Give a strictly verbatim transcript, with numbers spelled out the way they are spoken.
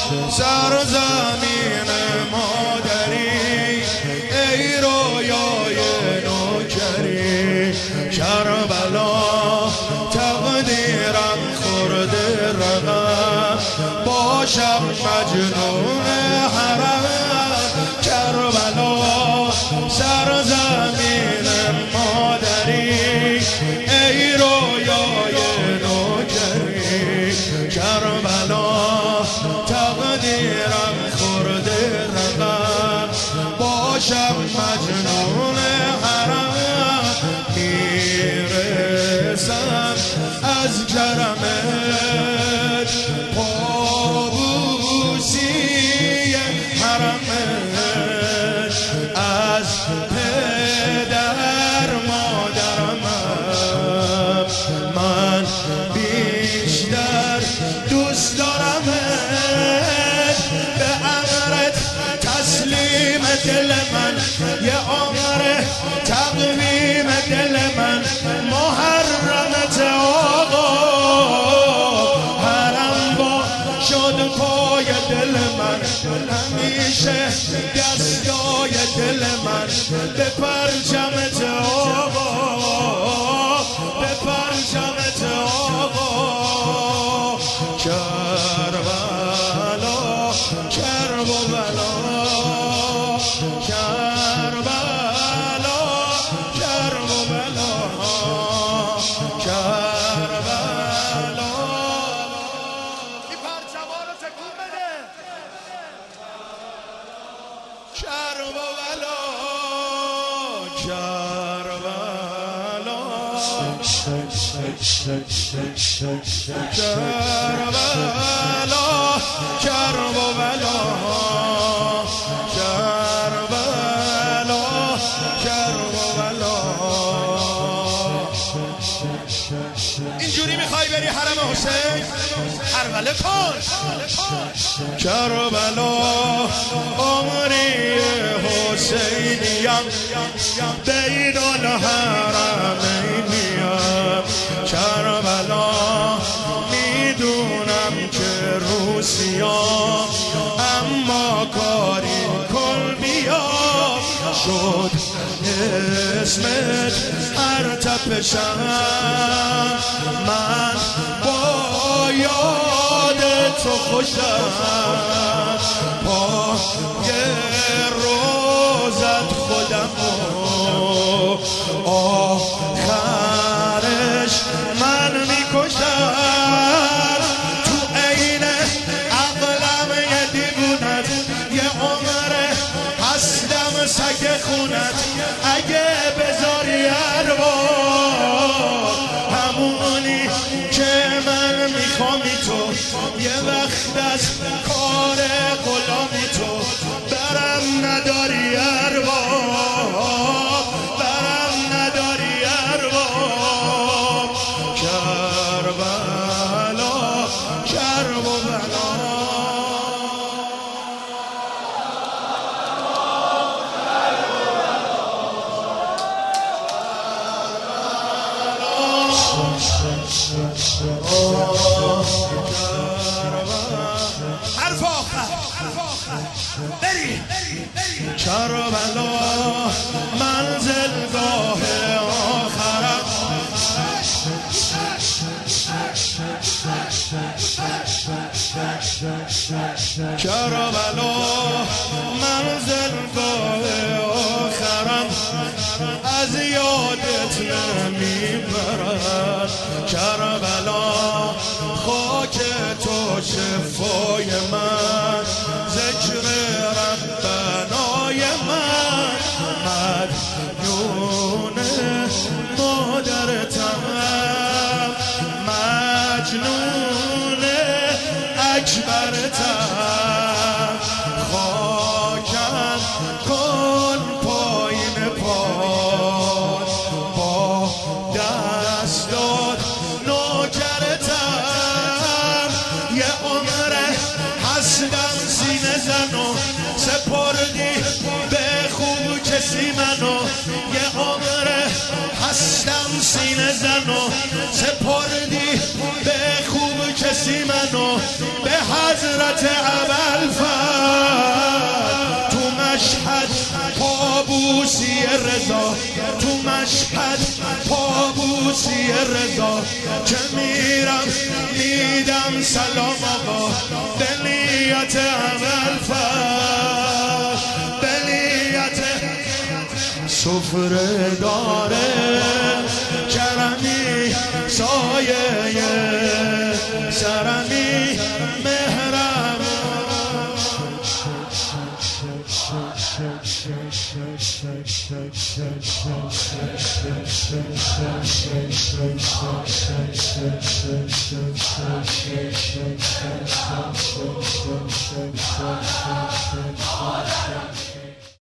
سرزمین مادری ای رویای نوکری کربلا تقدیرم خورده رقم باشم مجنون حرم کربلا سرزمین مادری ای رویای نوکری کربلا تقدیرم خورده رقم باشم مجنون حرم میرسم از کرمت پابوسی حرمت از پدر مادرم من بیشتر دوست دارمت به امرت تسلیم دل من یه عمر تقویم دل من محرمت آقا حرم با شد پای دل من همیشه دستای دل من به پرچمت آقا به پرچمت آقا کربلا کرب و بلا کربلا کرب و بلا کربلا این پرچما رو تکون بده کرب و بلا کربلا کربلا کرب و بلا کربلا کرب و بلا اینجوری میخوای بری حرم حسین حرمله کن کربلا عمری حسینیم بین الحرمینیم کربلا میدونم که روسیام اما کاری کن بیا شد اسمت هر تپشم من با یاد تو خوشم پای روزت خودم آخرش من میکشم تو عین عقلم یه دیوونت یه عمره هستم سگ خونت اگه بذاری ارباب همونی که من میخوامی تو یه وقت از کار غلامی تو برم نداری ارباب برم نداری ارباب کربلا کرب و بلا حرف آخر بری کربلا منزلگاه آخرم کربلا منزلگاه آخرم از یادت نمیبرد کربلا خاک تو شفای من ذکر ربنای من مدیون مادرتم مجنون اکبرتم خاکم کن پایین پاد با دستات نوکرتم یه عمره هستم سینه زنو سپردی به خوب کسی منو یه عمره هستم سینه زنو سپردی به خوب کسی منو به حضرت ابوالفضل تو مشهد پابوسی رضا، تو مشهد پابوسی رضا که میرم میدم سلام آقا به نیت ابوالفضل، به نیت سفره داره کرمی سایه سرمی مهرم